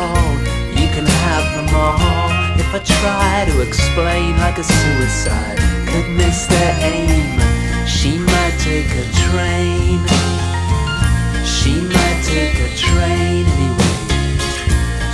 all, you can have them all. If I try to explain like a suicide could miss their aim